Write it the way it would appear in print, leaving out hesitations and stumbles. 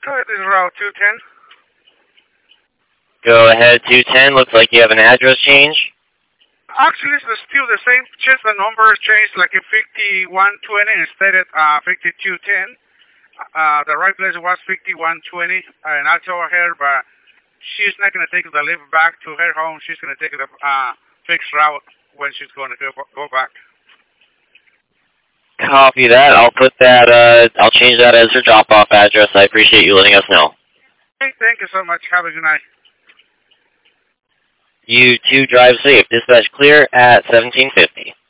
Go ahead, this is Route 210. Go ahead, 210. Looks like you have an address change. Actually, it's still the same, just the numbers changed, like in 5120 instead of 5210. The right place was 5120, and I told her, but she's not going to take the lift back to her home. She's going to take the fixed route when she's going to go back. Copy that. I'll put that, I'll change that as her drop-off address. I appreciate you letting us know. Hey, thank you so much. Have a good night. You too, drive safe. Dispatch clear at 1750.